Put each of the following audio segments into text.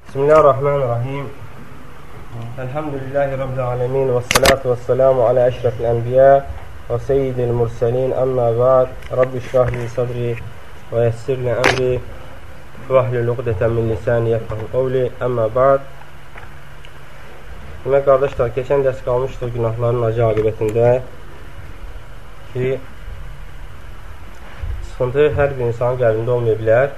Bismillahirrahmanirrahim. Elhamdülillahi Rabbil alemin. Və salatu və selamu alə əşrafil ənbiya və seyyidil mürsəlin. Əmmə bə'd. Rabbi şrahli sadri və yəssirli əmri və ahlul uqdətən min lisani yefqahu qavli. Əmmə bə'd. Demək, qardaşlar, keçən dərs qalmışdır günahların acı aqibətində ki, sıxıntı hər bir insanın qəlbində olmaya bilər.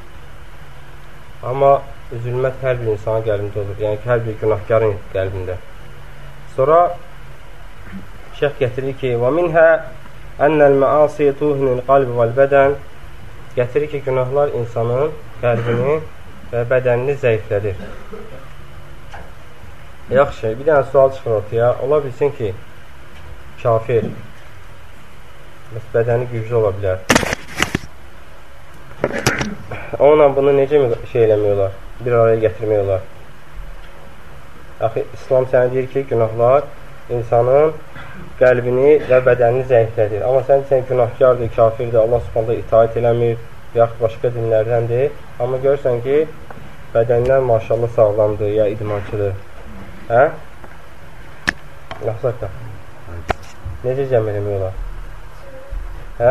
Amma üzülmət hər bir insanın qəlbində olur. Yəni ki, hər bir günahkarın qəlbində. Sonra şeyx gətirir ki, وَمِنْهَا أَنَّ الْمَعَاصِيَ تُوهِنِ الْقَلْبِ وَالْبَدَنِ Gətirir ki, günahlar insanın qəlbini və bədənini zəiflədir. Yaxşı, bir dənə sual çıxır ortaya. Ola bilsin ki, kafir bədəni güclü ola bilər. Onunla bunu necə eləmək olar? Bir araya gətirmək olar. Axı, İslam sənə deyir ki, günahlar insanın qəlbini və bədənini zəiflədir. Amma sən günahkardır, kafirdir, Allah subhanədə itaat eləmir, yaxud başqa dinlərdəndir. Amma görürsən ki, bədənlər maşallah sağlamdır, ya idmançıdır. Hə? Yaxşı da. Necə cəm eləmək olar? Hə?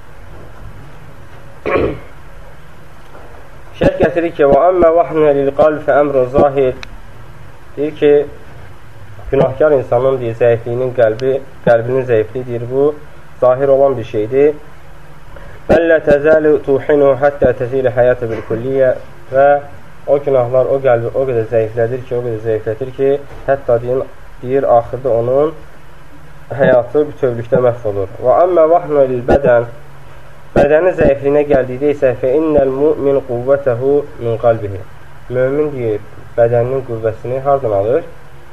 Şeyh gətirir ki, وَأَمَّا وَحْنَ لِلْقَلْبِ فَأَمْرٌ zahir Deyir ki, günahkar insanın deyir, zəifliyinin qəlbinin zəifliyi deyir, bu zahir olan bir şeydir. بَلَّ تَزَالُ تُوحِنُهُ حَتَّى تَزِيلِ حَيَاتَ بِالْكُلِّيَّ Və o günahlar o qəlbi o qədər zəiflətir ki, hətta deyir, axırda onun həyatı bütövlükdə məhv olur. وَأَمَّا وَحْنَ لِلْبَدَنِ Bədənin zəifliyinə gəldikdə isə فَإِنَّ الْمُؤْمِنُ قُوَّتَهُ مِنْ قَلْبِهِ Mömin deyir, bədəninin qüvvəsini hardan alır?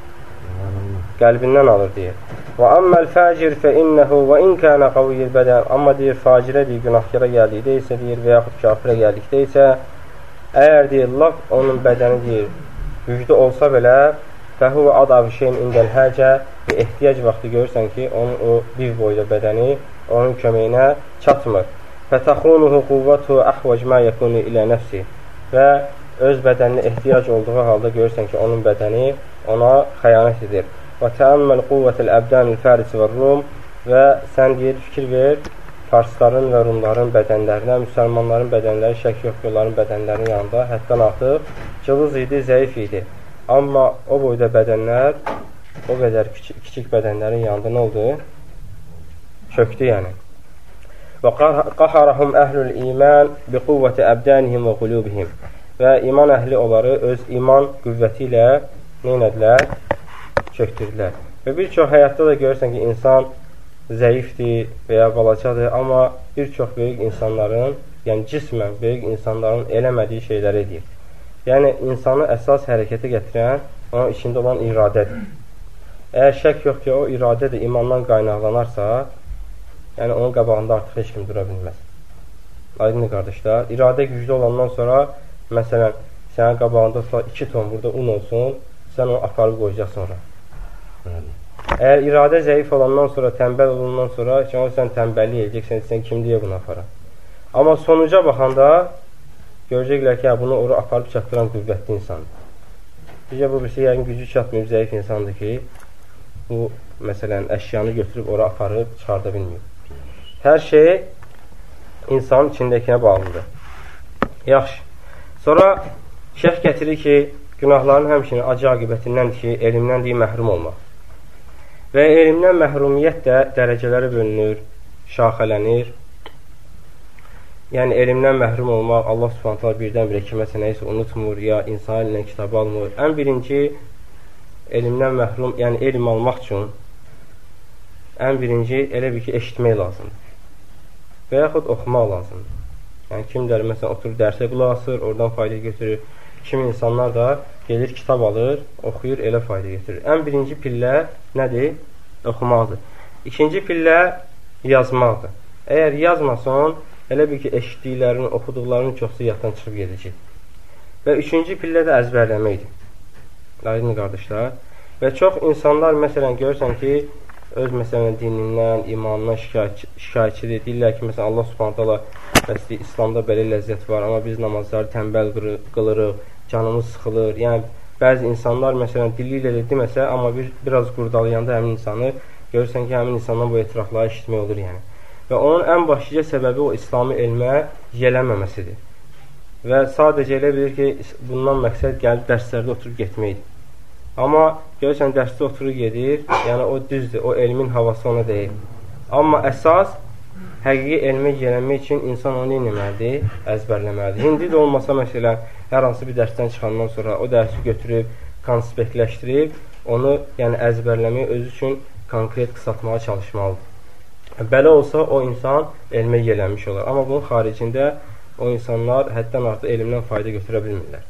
Qəlbindən alır deyir. وَأَمَّا الْفَاجِرْ فَإِنَّهُ وَإِنْ كَانَ قَوِيِّ الْبَدَنِ Amma deyir, facirə deyir, günahkara gəldikdə isə deyir və yaxud kafirə gəldikdə isə əgər deyir, laf onun bədəni deyir, güclü olsa belə فَهُوَ عَضَعُ شَيْءٍ عِنْدَ الْحَاجَةِ Və ehtiyac vaxtı görürsən ki, onun o bir boyda bədəni onun köməyinə çatmır. فَتَخُونُهُ قُوَّتُهُ أَحْوَجْ مَا يَكُونُ إِلَى نَفْسِ Və öz bədəninə ehtiyac olduğu halda görürsən ki, onun bədəni ona xəyanət edir. وَتَأَمَّلْ قُوَّةَ الْأَبْدَانِ الْفَارِسِ وَالْرُومِ Və sən deyir, fikir ver, Farsların və Rumların bədənlərinə, müsəlmanların bədənləri, şək yox ki, onların bədənlərinin yanında həddən artıq cılız idi, zəif idi. Amma o boyda bədənlər, o qədər kiçik bədənlərin yanında nə oldu? Çöktü yəni. وَقَحَرَهُمْ أَهْلُ الْإِيمَانِ بِقُوَّةِ أَبْدَانِهِمْ وَقُلُوبِهِمْ Və iman əhli onları öz iman qüvvəti ilə neynədilər? Çöktürdülər. Və bir çox həyatda da görürsən ki, insan zəifdir və ya balacadır, amma bir çox böyük insanların, yəni cismən böyük insanların eləmədiyi şeyləri edir. Yəni, insanı əsas hərəkətə gətirən onun içində olan iradədir. Əgər şək yox ki, o iradə də imandan qaynaqlanarsa, yəni onun qabağında artıq heç kim dura bilməz. Aydın qardaşlar, iradə güclü olandan sonra, məsələn, sənin qabağında 2 ton burada un olsun, sən onu aparıb qoyacaqsın ora. Əgər iradə zəif olandan sonra, tənbəl olandan sonra, sən tənbəllik edəcəksən, sən kim deyə bunu apara. Amma sonuca baxanda görəcəklər ki, bunu ora aparıb çatdıran qüvvətli insandır. Bizə bu birisi yəqin gücü çatmayıb zəif insandır ki, bu, məsələn, əşyanı götürüb ora aparıb çıxarda bilməyib. Hər şey insanın içindəkinə bağlıdır. Yaxşı. Sonra şeyx gətirir ki, günahların həmçinin acı aqibətindəndir ki, elmdən deyil, məhrum olmaq. Və elmdən məhrumiyyət də dərəcələri bölünür, şaxələnir. Yəni, elmdən məhrum olmaq, Allah subhanətlər birdən-birə kiməsə nəyisə unutmur, ya insan elinə kitabı almır. Ən birinci, elmdən məhrum, yəni elm almaq üçün ən birinci, elə bir ki, eşitmək lazımdır. Və yaxud oxumaq lazımdır. Yəni, kimlər, məsələn, oturur, dərsə qulaq asır, oradan fayda götürür. Kimi insanlar da gelir, kitab alır, oxuyur, elə fayda götürür. Ən birinci pillə nədir? Oxumaqdır. İkinci pillə yazmaqdır. Əgər yazmasan, elə bir ki, eşitdiklərinin, oxuduqlarının çoxsu yaddan çıxıb gedəcək. Və üçüncü pillə də əzbərləməkdir. Aydın qardaşlar. Və çox insanlar, məsələn, görürsən ki, öz məsələn dinindən, imanından şikayətçidir. Deyirlər ki, məsələn, Allah subhanət hala bəs İslamda belə ləzzət var, amma biz namazları tənbəl qılırıq, canımız sıxılır. Yəni, bəzi insanlar, məsələn, dili ilə də deməsə, amma biraz qurdalayanda həmin insanı, görürsən ki, həmin insandan bu etirafları eşitmək olur, yəni. Və onun ən başlıca səbəbi o İslami elmə yiyələnməməsidir. Və sadəcə elə bilir ki, bundan məqsəd gəlib dərslərdə oturub getməkdir. Amma görürsən, dərsdə oturub gedir, yəni o düzdür, o elmin havası ona deyil. Amma əsas, həqiqi elmə yiyələnmək üçün insan onu eləməlidir, əzbərləməlidir. İndi də olmasa, məsələn, hər hansı bir dərsdən çıxandan sonra o dərsi götürüb, konspektləşdirib, onu yəni əzbərləmək özü üçün konkret qısaltmağa çalışmalıdır. Belə olsa, o insan elmə yiyələnmiş olar. Amma bunun xaricində o insanlar həddən artıq elmdən fayda götürə bilmirlər.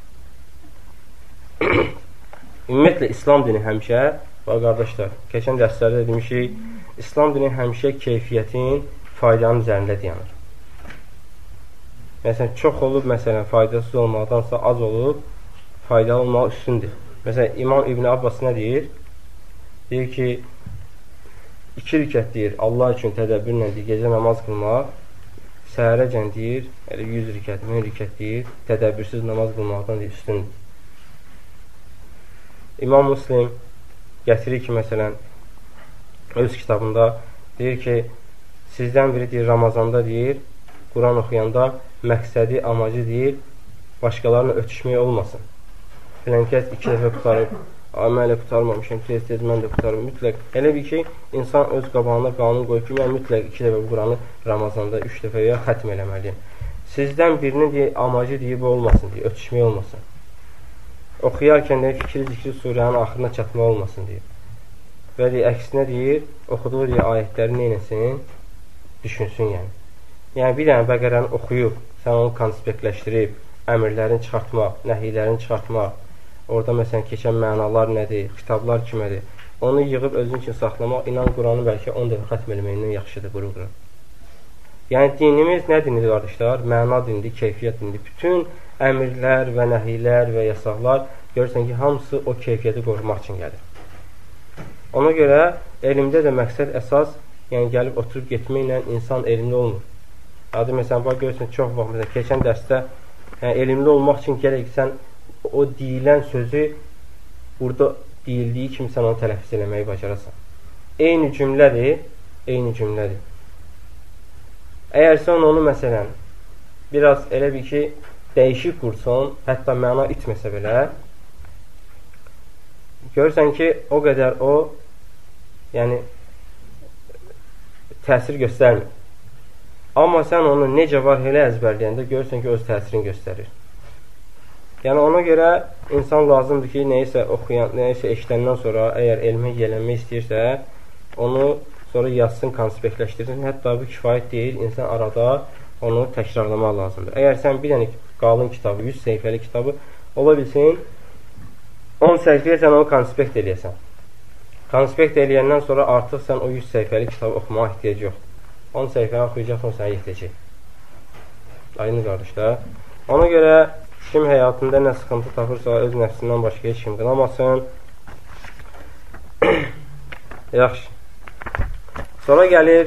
Ümumiyyətlə, İslam dini həmişə, qardaşlar, keçən dərslərdə demişik, İslam dini həmişə keyfiyyətin, faydanın üzərində dayanır. Məsələn, çox olub, məsələn, faydasız olmaqdansa az olub, faydalı olmaq üstündür. Məsələn, İmam İbn Abbas nə deyir? Deyir ki, 2 rükət deyir, Allah üçün tədəbbürlə deyir, gecə namaz qılmaq, səhərəcən deyir, 100 rükət, 1000 rükət deyir, tədəbbürsüz namaz qılmaqdan deyir, üstündür. İmam Müslim gətirir ki, məsələn, öz kitabında deyir ki, sizdən biri deyir, Ramazanda deyir, Quran oxuyanda məqsədi, amacı deyir, başqalarına ötüşmək olmasın. Filənkəs 2 dəfə qutarıb, mən elə qutarmamışam, tez-tez mən də qutarım. Mütləq, elə bir ki, insan öz qabağına qanun qoyub ki, mən mütləq 2 dəfə Quranı Ramazanda 3 dəfəyə xətm eləməliyim. Sizdən birinin deyir, amacı deyib olmasın, deyir, ötüşmək olmasın. Oxuyarkən də fikri-zikri surənin axırına çatmaq olmasın, deyir. Və deyir, əksinə deyir, oxuduğu deyir, ayətləri neynəsin, düşünsün, yəni. Yəni, bir dənə Bəqərəni oxuyub, sən onu konspektləşdirib, əmirlərini çıxartmaq, nəhiylərini çıxartmaq, orada məsələn keçən mənalar nədir, kitablar kimədir, onu yığıb özün üçün saxlamaq, inan Quranı bəlkə 10 dəfə xətm eləməyindən yaxşıdır, quru-quru. Yəni, dinimiz nə dinidir, qardaşlar? Məna dinidir, keyfiyyət dinidir. Bütün əmirlər və nəhiylər və yasaqlar, görürsən ki, hamısı o keyfiyyəti qorumaq üçün gəlir. Ona görə, elmdə də məqsəd əsas, yəni gəlib oturub getməklə insan elmli olmur. Adı, məsələn, görürsən, çox vaxt, məsələn, keçən dərsdə elmli olmaq üçün gərək sən o deyilən sözü burada deyildiyi kimi sən onu tələffüz eləməyi bacarasan. Eyni cümlədir, eyni cümlədir. Əgər sən onu, məsələn, biraz elə bir ki, dəyişik qursun, hətta məna itməsə belə, görürsən ki, o qədər o, yəni, təsir göstərmir. Amma sən onu necə var elə əzbərləyəndə görürsən ki, öz təsirini göstərir. Yəni, ona görə insan lazımdır ki, nəyisə oxuyan, nəyisə eşidəndən sonra, əgər elmə yiyələnmək istəyirsə, onu sonra yazsın, konspektləşdirsin. Hətta bu kifayət deyil, insan arada onu təkrarlamaq lazımdır. Əgər sən bir dənə qalın kitabı, 100 səhifəli kitabı ola bilsin, 10 səhifəyə sən onu konspekt eləyəsən. Konspekt eləyəndən sonra artıq sən o 100 səhifəli kitabı oxumağa ehtiyac yoxdur. 10 səhifəni oxuyacaqsan, sənə yetəcək. Aynı qardaşlar. Ona görə kim həyatında nə sıxıntı tapırsa, öz nəfsindən başqa heç kim qınamasın. Yaxşı. Sonra gəlir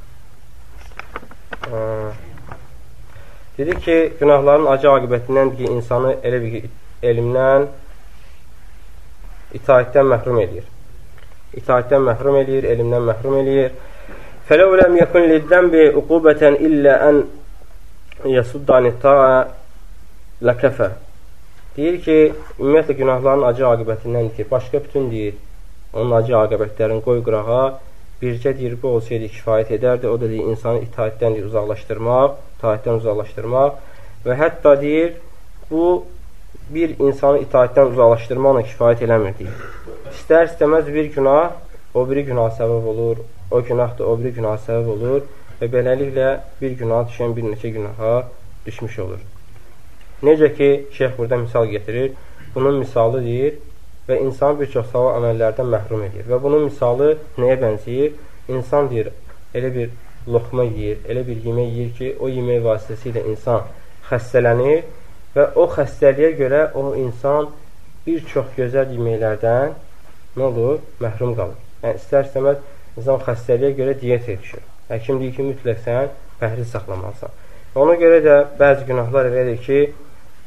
dedi ki, günahların acı aqibətindən ki, insanı elə bir elmdən itaətdən məhrum edir. İtaətdən məhrum edir, elmdən məhrum edir. فَلَوْ لَمْ يَكُنْ لِلذَّنْبِ عُقُوبَةً إِلَّا أَنْ يَصُدَّ عَنِ الطَّاعَةِ لَكَفَى. Deyir ki, ümumiyyətlə günahların acı aqibətindən ki, başqa bütün deyir, onun acı aqibətlərini qoy qırağa, bircə deyir, bu olsaydı kifayət edərdi, o da deyir, insanı itaətdən deyir, uzaqlaşdırmaq, itaətdən uzaqlaşdırmaq və hətta deyir, bu bir insanı itaətdən uzaqlaşdırmaqla kifayət eləmir, deyir. İstər-istəməz bir günah, o biri günah səbəb olur, o günah da o biri günah səbəb olur və beləliklə bir günah düşən bir neçə günaha düşmüş olur. Necə ki, şeyx burada misal getirir, bunun misalı deyir və insan bir çox savab əməllərdən məhrum edir. Və bunun misalı nəyə bənzəyir? İnsan deyir, elə bir loxma yeyir, elə bir yemək yeyir ki, o yemək vasitəsilə insan xəstələnir və o xəstəliyə görə o insan bir çox gözəl yeməklərdən nə olur? Məhrum qalır. Yəni, istər-istəməz insan xəstəliyə görə diyetə düşür. Həkim deyir ki, mütləq sən pəhriz saxlamalısan. Ona görə də bəzi günahlar elədir ki,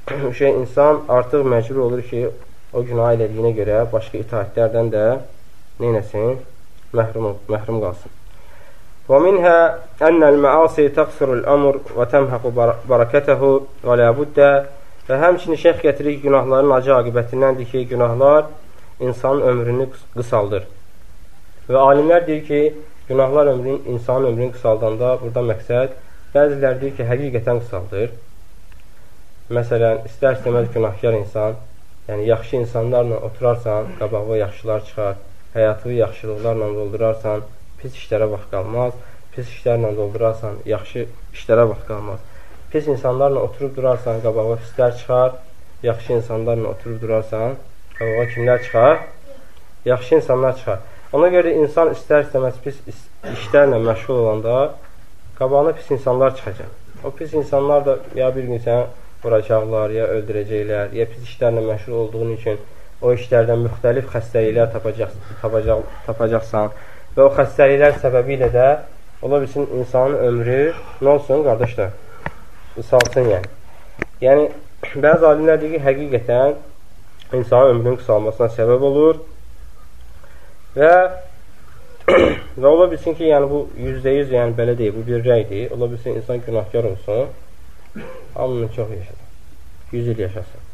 insan artıq məcbur olur ki, o günah elədiyinə görə başqa itaətlərdən də neynəsin? Məhrum qalsın. وَمِنْهَا أَنَّ الْمَعَاصِي تَقْصِرُ الْأَمْرِ وَتَمْحَقُ بَرَكَتَهُ وَلَا بُدَّ Və həmçinin şeyx gətirir ki, günahların acı aqibətindəndir ki, günahlar insanın ömrünü qısaldır. Və alimlər deyir ki, günahlar insanın ömrünü qısaldanda burada məqsəd, bəziləri deyir ki, həqiqətən qısaldır. Məsələn, istər-istəməz günahkar insan, yəni yaxşı insanlarla oturarsan, qabağına yaxşılar çıxar, həyatını yaxşılıqlarla doldurarsan, pis işlərə vaxt qalmaz, pis işlərlə doldurarsan, yaxşı işlərə vaxt qalmaz. Pis insanlarla oturub durarsan, qabağa pislər çıxar, yaxşı insanlarla oturub durarsan, qabağa kimlər çıxar? Yaxşı insanlar çıxar. Ona görə insan istər-istəməz pis işlərlə məşğul olanda, qabağına pis insanlar çıxacaq. O pis insanlar da ya bir gün sənə vuracaqlar, ya öldürəcəklər, ya pis işlərlə məşğul olduğun üçün o işlərdən müxtəlif xəstəliklər tapacaqsan və o xəstəliklər səbəbi ilə də ola bilsin insanın ömrü nə olsun, qardaşlar? Qısalsın yəni. Yəni, bəzi alimlər deyir ki, həqiqətən insanın ömrünün qısalmasına səbəb olur və ola bilsin ki, yəni bu %100 yəni belə deyil, bu bir rəydir. Ola bilsin insan günahkar olsun, hamının çox yaşasın, 100 il yaşasın.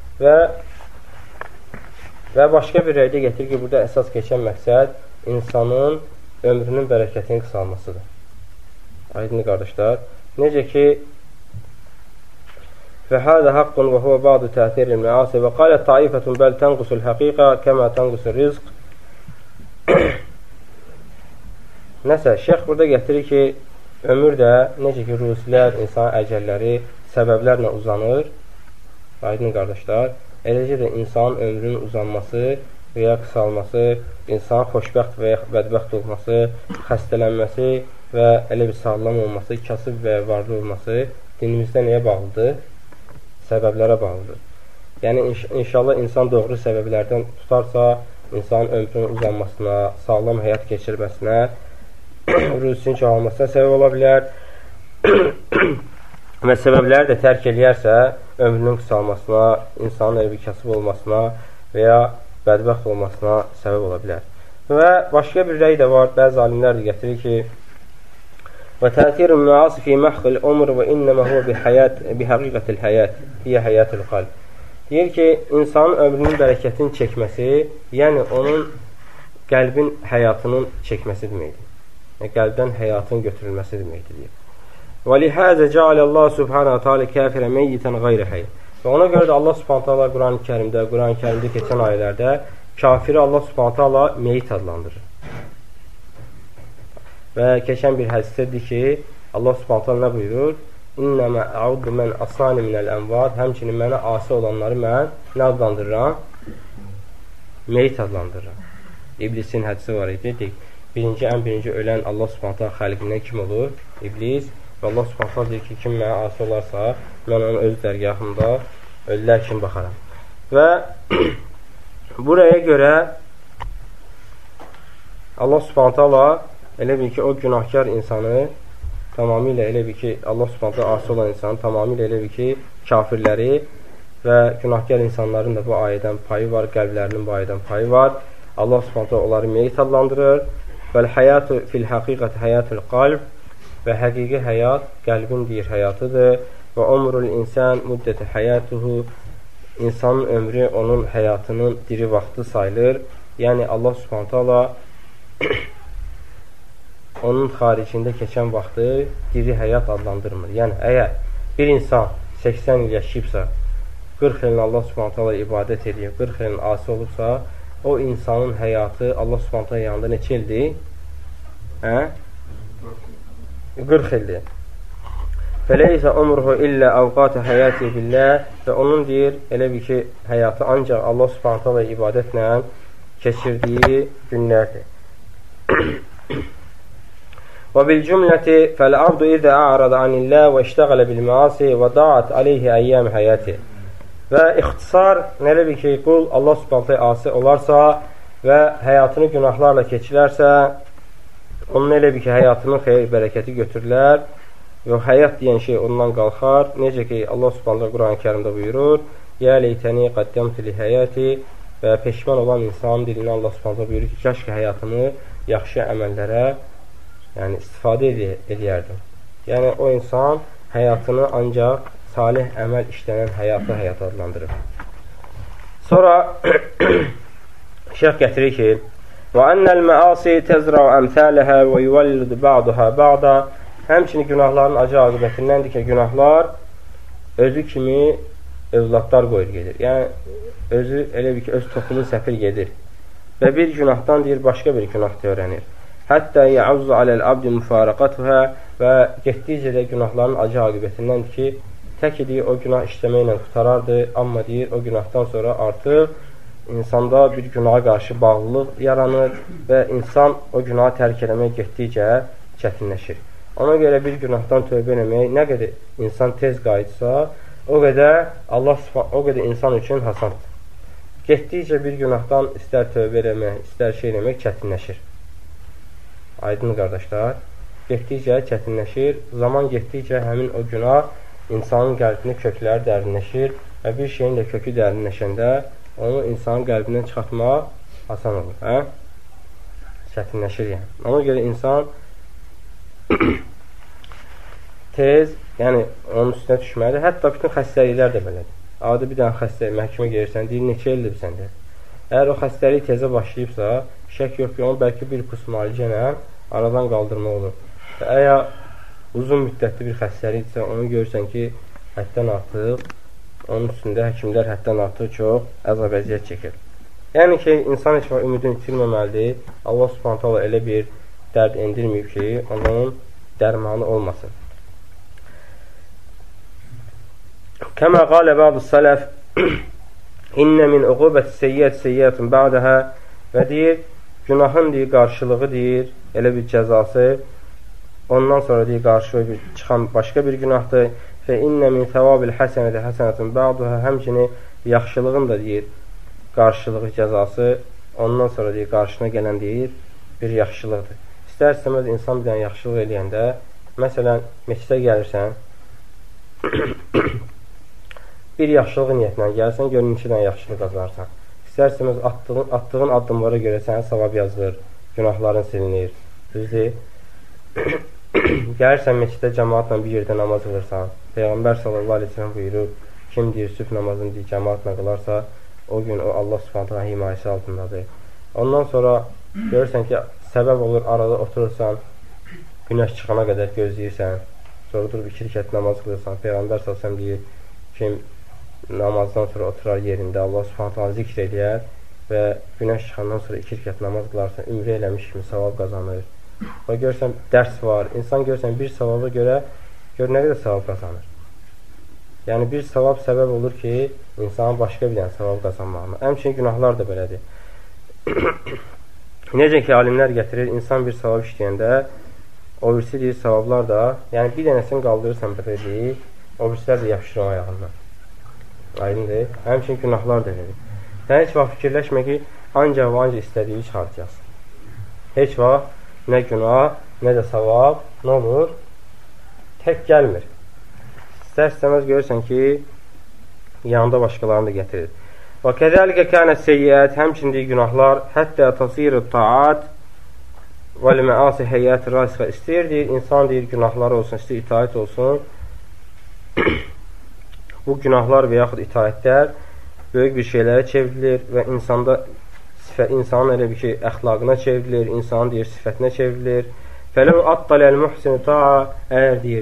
Və başqa bir rəydə gətirir ki, burada əsas keçən məqsəd insanın ömrünün bərəkətinin qısalmasıdır. Aydın qardaşlar, necə ki فهذا حق وهو بعض تأثير المعاصي وقالت طائفة بل تنقص الحقيقة كما تنقص الرزق Nəsə, şeyx burada gətirir ki, ömür də necə ki, rusilər, insan əcəlləri səbəblərlə uzanır, aydın qardaşlar, eləcə də insanın ömrünün uzanması və ya qısalması, insanın xoşbəxt və ya bədbəxt olması, xəstələnməsi və elə bir sağlam olması, kasıb və varlı olması dinimizdə nəyə bağlıdır? Səbəblərə bağlıdır. Yəni, inşallah insan doğru səbəblərdən tutarsa, insanın ömrünün uzanmasına, sağlam həyat keçirməsinə, rüzsünün çoxalmasına səbəb ola bilər və səbəbləri də tərk eləyərsə, ömrünün qısalmasına, insanın elə bir kasıb olmasına və ya bədbəxt olmasına səbəb ola bilər. Və başqa bir rəy də var, bəzi alimlər də gətirir ki, وتأثير المعاصي في محق الأمر وإنما هو بحقيقة الحياة هي حياة القلب. Deyir ki, insanın ömrünün bərəkətini çəkməsi, yəni onun qəlbin həyatının çəkməsi deməkdir. Yəni, qəlbdən həyatın götürülməsi deməkdir. وَلِهَذَا جَعَلَ اللّٰهُ سُبْحَانَهُ وَتَعَالَى كَافِرًا مَيِّتًا غَيْرَ حَيٍّ Və ona görə də Allah Subhanahu taala Quran-ı Kərimdə keçən ayələrdə kafiri Allah Subhanahu taala meyit adlandırır. Və keçən bir hədisədir ki, Allah Subhanahu taala nə buyurur? İnnəmə əudu mən asani minəl ənvad Həmçinin mənə asi olanları mən nə adlandırıram? Meyit adlandırıram. İblisin hədisi var idi. Ən birinci ölən Allah Subhanahu taala xalqindən kim olur? İblis. Və Allah Subhanahu taala deyir ki, kim mənə asi olarsa, mən onun öz dərgahımda ölülər kimi baxaram. Və buraya görə Allah Subhanahu taala elə bil ki, o günahkar insanı tamamilə elə bil ki, Allah Subhanahu asi olan insanı tamamilə elə bil ki, kafirləri və günahkar insanların da bu ayədən payı var, qəlblərinin bu ayədən payı var. Allah Subhanahu onları meyit adlandırır. Vəl həyatu fil həqiqəti həyatul qalb və həqiqi həyat qəlbin deyir həyatıdır. Və umrul insan müddəti həyatuhu insanın ömrü onun həyatının diri vaxtı sayılır. Yəni Allah Subhanahu onun xaricində keçən vaxtı diri həyat adlandırmır. Yəni, əgər bir insan 80 il yaşayıbsa, 40 ilin Allah Subhanahu ibadət edir, 40 ilin asi olubsa, o insanın həyatı Allah Subhanahu yanında neçə ildir? 40 ildir. Fəleysə umruhu illə avqatı həyati billah və onun deyir, elə bir ki, həyatı ancaq Allah Subhanahu ibadətlə keçirdiyi günlərdir. وبالجملة فالعبد إذا أعرض عن الله واشتغل بالمعاصي وضاعت عليه أيام حياته Və ixtisar, nələ bir ki, qul Allah Subhanahu asi olarsa və həyatını günahlarla keçirərsə, onun elə bir ki, həyatının xeyir, bərəkəti götürürlər və həyat deyən şey ondan qalxar. Necə ki, Allah Subhanahu Quran-ı Kərimdə buyurur: "Ya leytəni qaddamtu li həyati" və peşman olan insanın dilinə Allah Subhanahu buyurur ki, kaş ki həyatımı yaxşı əməllərə istifadə eləyərdim. Yəni, o insan həyatını ancaq salih əməl işlənən həyat adlandırır. Sonra şeyh gətirir ki, وَأَنَّ الْمَعَاصِي تَزْرَعُ أَمْثَالَهَا وَيُوَلِّدُ بَعْضُهَا بَعْضًا Həmçinin günahların acı aqibətindəndir ki, günahlar özü kimi övladlar qoyur gedir. Yəni, özü elə bir ki, öz toxumu səpir gedir. Və bir günahdan deyir, başqa bir günah öyrənir. Hətta yə'uzzu aləl-abdi müfarəqatuhə və getdikcə də günahların acı aqibətindəndir ki, tək deyir, o günah işləməklə qutarardı, amma deyir, o günahdan sonra artıq insanda bir günaha qarşı bağlılıq yaranır və insan o günahı tərk eləmək getdikcə çətinləşir. Ona görə bir günahdan tövbə eləmək nə qədər insan tez qayıtsa, o qədər insan üçün hasandır. Getdikcə bir günahdan istər tövbə eləmək, istər şey eləmək çətinləşir. Aydın qardaşlar, getdikcə çətinləşir, zaman getdikcə həmin o günah insanın qəlbinin kökləri dərinləşir və bir şeyin də kökü dərinləşəndə onu insanın qəlbindən çıxartmaq asan olur. Çətinləşir yəni. Ona görə insan tez, yəni onun üstünə düşməlidir. Hətta bütün xəstəliklər də belədir. Adi bir dənə xəstəlik, məhkəmə gəlirsən, deyir, neçə ildir səndə? Əgər o xəstəlik tezə başlayıbsa, şək yox ki, onu bəlkə bir kurs müalicə ilə aradan qaldırma olur. Və əgər uzun müddətli bir xəstəlikdirsə, onu görürsən ki, həddən artıq, onun üstündə həkimlər həddən artıq çox əzab-əziyyət çəkir. Yəni ki, insan heç vaxt ümidini itirməməlidir. Allah Subhanahu taala elə bir dərd endirməyib ki, onun dərmanı olmasın. Kəmə qalə bə'du sələf İnnə min uqubəti seyyətun ba'dəhə və deyir, günahın deyir, qarşılığı deyir, elə bir cəzası ondan sonra deyir, qarşılığı çıxan başqa bir günahdır. Və innə min təvabil həsənəti həsənətun ba'dəhə həmçini yaxşılığın da deyir, qarşılığı cəzası ondan sonra deyir, qarşına gələn deyir, bir yaxşılıqdır. İstər-istəməz insan bir dənə yaxşılıq eləyəndə, məsələn, meçidə gəlirsən, bir yaxşılıq niyyətinə gəlsən, görün 2 dənə yaxşılıq qazanarsan. İstər-istəməz attığın addımlara görə sənə savab yazılır, günahların silinir. Düzdür? Gəlirsən meçidə cəmaatla bir yerdə namaz qılırsan. Peyğəmbər sallallahu aleyhi ve sellem buyurur, kim deyir, sübh namazını deyir, cəmaatla qılarsa, o gün o Allah subhanahu himayəsi altındadır. Ondan sonra görürsən ki, səbəb olur, arada oturursan, günəş çıxana qədər gözləyirsən, sonra durub 2 rükət namaz qılırsan. Peyğəmbər sallallahu aleyhi ve sellem deyir, kim namazdan sonra oturar yerində Allah subhanahu zikr eləyər və günəş çıxandan sonra 2 rükət namaz qılarsan, ümrə eləmiş kimi savab qazanır. Və görsən, dərs var. İnsan görsən, bir savaba görə gör nə qədər savab qazanır. Yəni, bir savab səbəb olur ki, insanın başqa bir dənə savab qazanmağına. Həmçinin günahlar da belədir. Necə ki, alimlər gətirir, insan bir savab işləyəndə, o birisi deyir, savablar da, yəni bir dənəsini qaldırırsan belə deyir, o birisilər də yapışır o ayağından. Aydındır. Həmçinin günahlar da elədir. Sən heç vaxt fikirləşmə ki, ancaq və ancaq istədiyi çıxartacaqsın. Heç vaxt nə günah, nə də savab, nə olur? Tək gəlmir. İstər-istəməz görürsən ki, yanında başqalarını da gətirir. Və kəzəlikə kənət seyyət, həmçində günahlar, həttə tasirü taat və l-məasi heyyət rəsxə istəyir, insan deyir, günahları olsun, istəyir, itaət olsun. Bu günahlar və yaxud itaətlər böyük bir şeylərə çevrilir və insanın elə bir ki, əxlaqına çevrilir, insanın deyir, sifətinə çevrilir. Fələv atdaləl muhsinu ta'a, əgər deyir,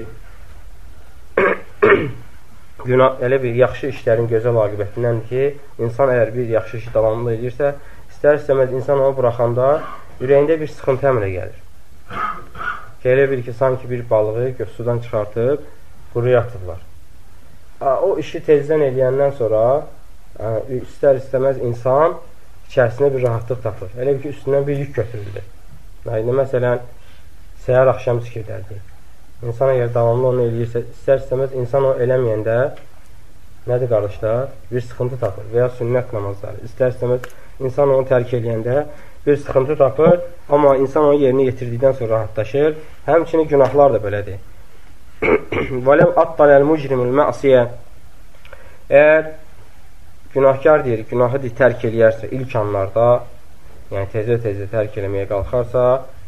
elə bir yaxşı işlərin gözəl aqibətindəndir ki, insan əgər bir yaxşı işi davamlı edirsə, istər-istəməz insan onu buraxanda ürəyində bir sıxıntı əmrə gəlir. Elə bir ki, sanki bir balığı sudan çıxartıb quruya atırlar. O işi tezdən eləyəndən sonra istər-istəməz insan içərisində bir rahatlıq tapır. Elə bir ki, üstündən bir yük götürülür. Məsələn, səhər axşam zikirlərdir. İnsan əgər davamlı onu eləyirsə, istər-istəməz insan onu eləməyəndə nədir qardaşlar? Bir sıxıntı tapır və ya sünnət namazları. İstər-istəməz insan onu tərk eləyəndə bir sıxıntı tapır, amma insan onu yerinə yetirdikdən sonra rahatlaşır. Həmçinin günahlar da belədir. وَلَوْ أَطَّلَ الْمُجْرِمُ الْمَعْصِيَةِ Əgər günahkar deyir, günahı tərk eləyərsə ilk anlarda, yəni tezə tərk eləməyə qalxarsa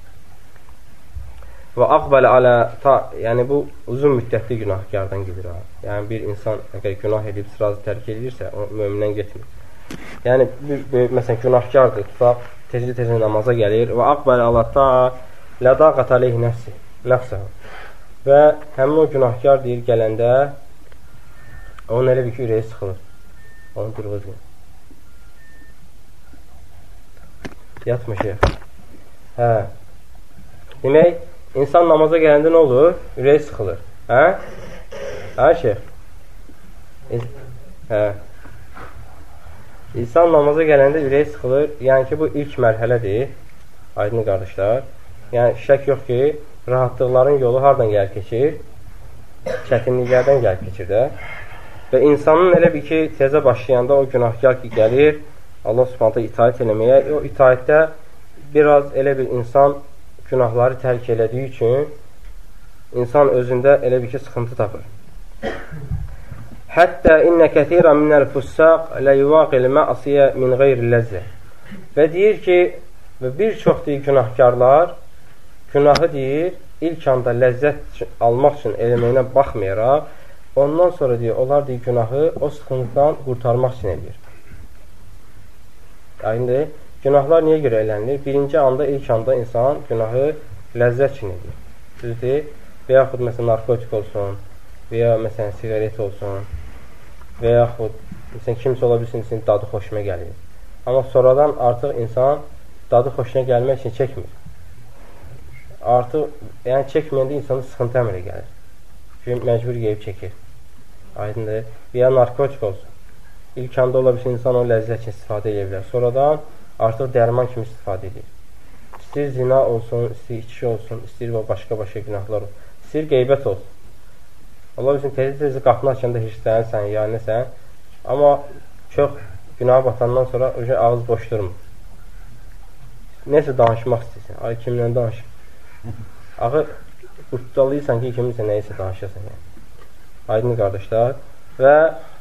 və aqbələ alə yəni bu uzun müddətli günahkardan gedir. Yəni bir insan əgər günah edib sırası tərk eləyirsə, o mömindən getmir. Yəni məsələn günahkardır, tutaq tezə namaza gəlir və aqbələ alə lədaqət aleyhi nəfsə və həmin o günahkar deyir gələndə onun elə bir ki, ürəyi sıxılır. Onu durğuzun. Yatma şeyh. Hə. Demək, insan namaza gələndə nə olur? Ürəyi sıxılır. Hə? Hə şeyh? Hə. İnsan namaza gələndə ürəyi sıxılır. Yəni ki, bu ilk mərhələdir. Aydın qardaşlar. Yəni, şək yox ki, rahatlıqların yolu hardan gəlir keçir? Çətinliklərdən gəlir keçir də. Və insanın elə bir ki, tezə başlayanda o günahkar ki, gəlir Allah subhanətə itaət eləməyə. O itaətdə biraz elə bir insan günahları tərk elədiyi üçün insan özündə elə bir ki, sıxıntı tapır. Həttə innə kəthirən minəl fussaq lə yuvaqil mə'asiyə min qeyri ləzzə və deyir ki, və bir çox deyir günahkarlar günahı deyir, ilk anda ləzzət almaq üçün eləməyinə baxmayaraq, ondan sonra deyir, onlar deyir, günahı o sıxıntıdan qurtarmaq üçün edir. Yəni, günahlar niyə görə elənilir? Birinci anda, ilk anda insan günahı ləzzət üçün edir. Düzdür? Və yaxud, məsələn, narkotik olsun, və ya, məsələn, sigaret olsun, və yaxud, məsələn, kimsə ola bilsin, dadı xoşuna gəlir. Amma sonradan artıq insan dadı xoşuna gəlmək üçün çəkmir. Artıq, yəni, çəkməyəndə insanın sıxıntı əmələ gəlir. Çünki məcbur yeyib çəkir. Aydındır. Və ya narkotik olsun. İlk anda ola bilsin, insan o ləzzət üçün istifadə edə bilər. Sonradan artıq dərman kimi istifadə edir. İstəyir zina olsun, istəyir içki olsun, istəyir başqa günahlar olsun. İstəyir qeybət olsun. Ola bilsin, tezə qapını açanda hirslənirsən, ya nəsən. Amma çox günaha batandan sonra ağız boş durmur. Nəsə danışmaq istəyirsən. Ay, kimlə danışır? Axı, qurtdalayırsan ki, kiminsə nəyisə danışırsan. Yəni. Aydın qardaşlar. Və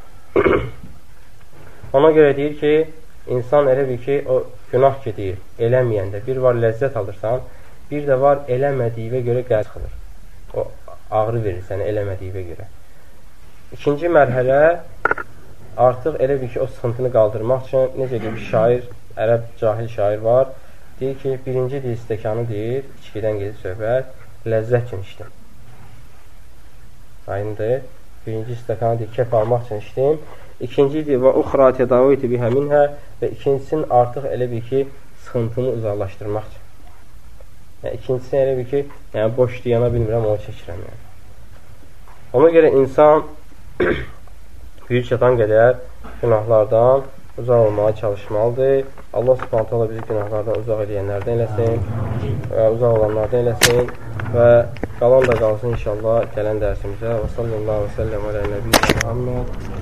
ona görə deyir ki, insan elə bir ki, o günah ki deyir, eləməyəndə bir var ləzzət alırsan, bir də var eləmədiyivə görə qəz xılır. O ağrı verir sənə eləmədiyivə görə. İkinci mərhələ artıq elə bir ki, o sıxıntını qaldırmaq üçün, necə ki, bir şair, ərəb cahil şair var, deyir ki, birinci deyir, stəkanı deyir, içkidən gedir söhbət, ləzzət üçün içdim. Aynıdır. Birinci stəkanı deyir, kef almaq üçün içdim. İkinci deyir, və uxra tədaviti bihə minhə və ikincisini artıq elə bir ki, sıxıntını uzaqlaşdırmaq üçün. Yəni, ikincisini elə bir ki, yəni, boş deyana bilmirəm, onu çəkirəm. Yəni. Ona görə insan gücü çatan qədər günahlardan uzaq olmağa çalışmalıdır. Allah subhanət hala bizi günahlardan uzaq edənlərdən eləsin və uzaq olanlardan eləsin və qalan da qalsın inşallah gələn dərsimizə və sallallahu və səlləm alə nəbiyyyə Muhammed